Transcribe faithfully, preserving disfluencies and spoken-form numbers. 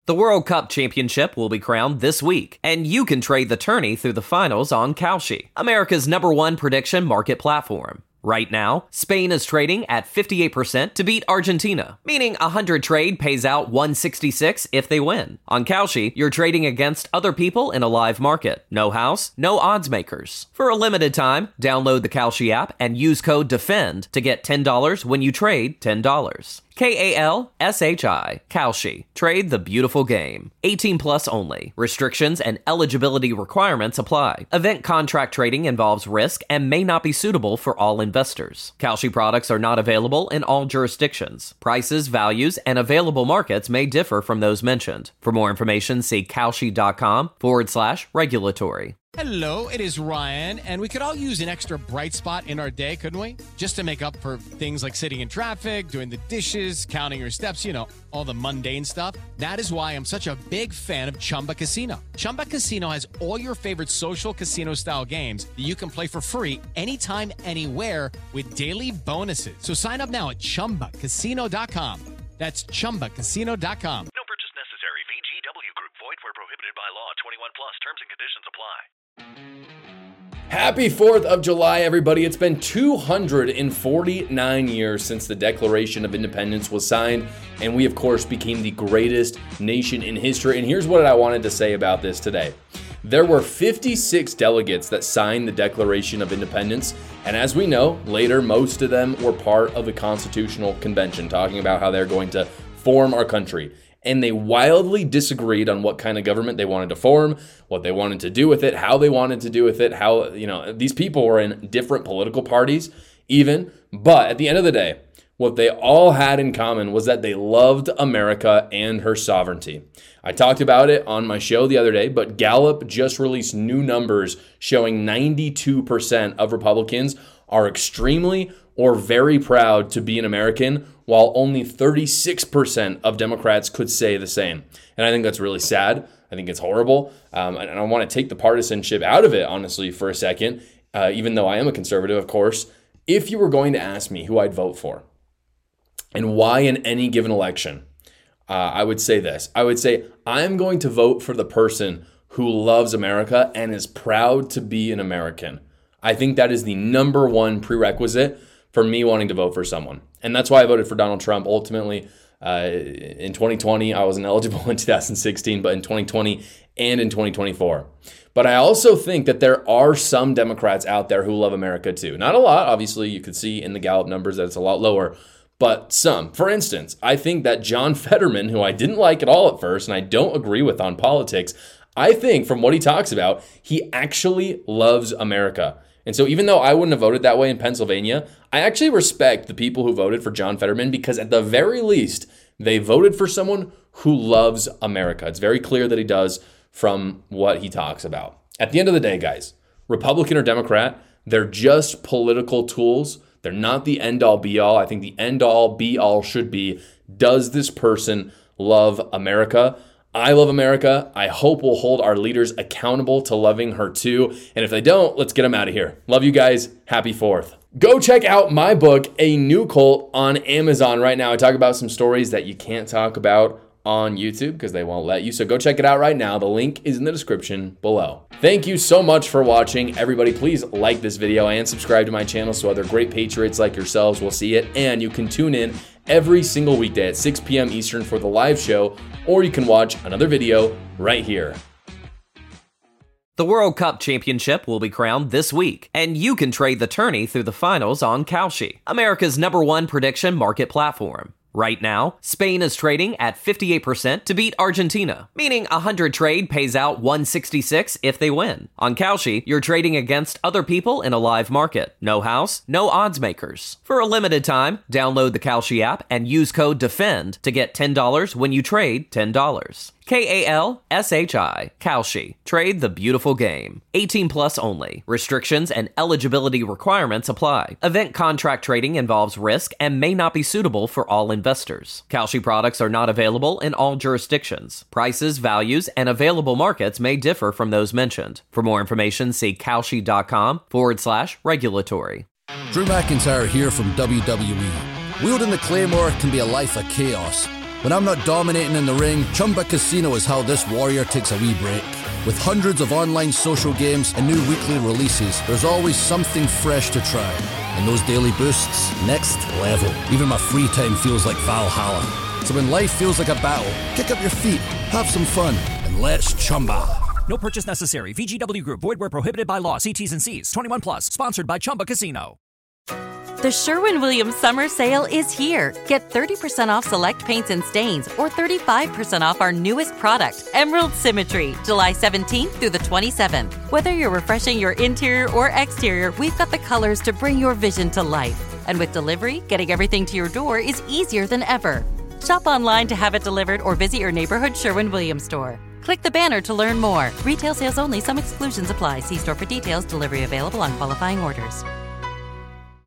The World Cup Championship will be crowned this week, and you can trade the tourney through the finals on Kalshi, America's number one prediction market platform. Right now, Spain is trading at fifty-eight percent to beat Argentina, meaning a one hundred trade pays out one sixty-six if they win. On Kalshi, you're trading against other people in a live market. No house, no odds makers. For a limited time, download the Kalshi app and use code DEFEND to get ten dollars when you trade ten dollars. K A L S H I, Kalshi. Trade the beautiful game. eighteen plus only. Restrictions and eligibility requirements apply. Event contract trading involves risk and may not be suitable for all investors. Kalshi products are not available in all jurisdictions. Prices, values, and available markets may differ from those mentioned. For more information, see Kalshi.com forward slash regulatory. Hello, it is Ryan, and we could all use an extra bright spot in our day, couldn't we? Just to make up for things like sitting in traffic, doing the dishes, counting your steps, you know, all the mundane stuff. That is why I'm such a big fan of Chumba Casino. Chumba Casino has all your favorite social casino-style games that you can play for free anytime, anywhere with daily bonuses. So sign up now at Chumba Casino dot com. That's Chumba Casino dot com. No purchase necessary. V G W Group. Void where prohibited by law. twenty-one plus. Terms and conditions apply. Happy fourth of July, everybody. It's been two hundred forty-nine years since the Declaration of Independence was signed, and we, of course, became the greatest nation in history. And here's what I wanted to say about this today. There were fifty-six delegates that signed the Declaration of Independence, and as we know, later, most of them were part of the Constitutional Convention, talking about how they're going to form our country. And they wildly disagreed on what kind of government they wanted to form, what they wanted to do with it, how they wanted to do with it, how, you know, these people were in different political parties even. But at the end of the day, what they all had in common was that they loved America and her sovereignty. I talked about it on my show the other day, but Gallup just released new numbers showing ninety-two percent of Republicans are extremely or very proud to be an American, while only thirty-six percent of Democrats could say the same. And I think that's really sad. I think it's horrible. Um, and I want to take the partisanship out of it, honestly, for a second, uh, even though I am a conservative, of course. If you were going to ask me who I'd vote for and why in any given election, uh, I would say this. I would say I'm going to vote for the person who loves America and is proud to be an American. I think that is the number one prerequisite for me wanting to vote for someone. And that's why I voted for Donald Trump. Ultimately, uh, in twenty twenty, I wasn't eligible in two thousand sixteen, but in twenty twenty and in twenty twenty-four. But I also think that there are some Democrats out there who love America too. Not a lot. Obviously, you could see in the Gallup numbers that it's a lot lower, but some. For instance, I think that John Fetterman, who I didn't like at all at first and I don't agree with on politics, I think from what he talks about, he actually loves America. And so even though I wouldn't have voted that way in Pennsylvania, I actually respect the people who voted for John Fetterman because at the very least, they voted for someone who loves America. It's very clear that he does from what he talks about. At the end of the day, guys, Republican or Democrat, they're just political tools. They're not the end-all, be-all. I think the end-all, be-all should be, does this person love America? I love America. I hope we'll hold our leaders accountable to loving her too. And if they don't, let's get them out of here. Love you guys. Happy fourth. Go check out my book, A New Cult, on Amazon right now. I talk about some stories that you can't talk about on YouTube because they won't let you. So go check it out right now. The link is in the description below. Thank you so much for watching. Everybody, please like this video and subscribe to my channel so other great patriots like yourselves will see it. And you can tune in every single weekday at six p.m. Eastern for the live show, or you can watch another video right here. The World Cup Championship will be crowned this week, and you can trade the tourney through the finals on Kalshi, America's number one prediction market platform. Right now, Spain is trading at fifty-eight percent to beat Argentina, meaning a one hundred trade pays out one sixty-six if they win. On Kalshi, you're trading against other people in a live market. No house, no odds makers. For a limited time, download the Kalshi app and use code DEFEND to get ten dollars when you trade ten dollars. K A L S H I, Kalshi. Trade the beautiful game. eighteen plus only. Restrictions and eligibility requirements apply. Event contract trading involves risk and may not be suitable for all investors. Kalshi products are not available in all jurisdictions. Prices, values, and available markets may differ from those mentioned. For more information, see Kalshi.com forward slash regulatory. Drew McIntyre here from W W E. Wielding the Claymore can be a life of chaos. When I'm not dominating in the ring, Chumba Casino is how this warrior takes a wee break. With hundreds of online social games and new weekly releases, there's always something fresh to try. And those daily boosts, next level. Even my free time feels like Valhalla. So when life feels like a battle, kick up your feet, have some fun, and let's Chumba. No purchase necessary. V G W Group. Void where prohibited by law. See T's and C's. twenty-one plus. Sponsored by Chumba Casino. The Sherwin-Williams Summer Sale is here. Get thirty percent off select paints and stains or thirty-five percent off our newest product, Emerald Symmetry, July seventeenth through the twenty-seventh. Whether you're refreshing your interior or exterior, we've got the colors to bring your vision to life. And with delivery, getting everything to your door is easier than ever. Shop online to have it delivered or visit your neighborhood Sherwin-Williams store. Click the banner to learn more. Retail sales only. Some exclusions apply. See store for details. Delivery available on qualifying orders.